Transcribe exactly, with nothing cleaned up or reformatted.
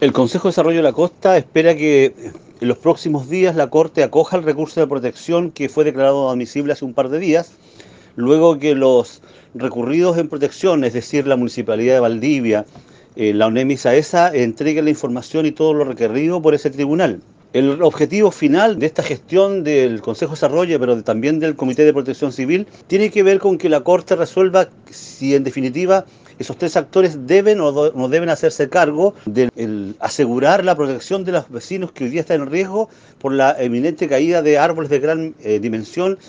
El Consejo de Desarrollo de la Costa espera que en los próximos días la Corte acoja el recurso de protección que fue declarado admisible hace un par de días, luego que los recurridos en protección, es decir, la Municipalidad de Valdivia, eh, la ONEMI y SAESA, entreguen la información y todo lo requerido por ese tribunal. El objetivo final de esta gestión del Consejo de Desarrollo, pero también del Comité de Protección Civil, tiene que ver con que la Corte resuelva si en definitiva esos tres actores deben o no deben hacerse cargo de el asegurar la protección de los vecinos que hoy día están en riesgo por la eminente caída de árboles de gran eh, dimensión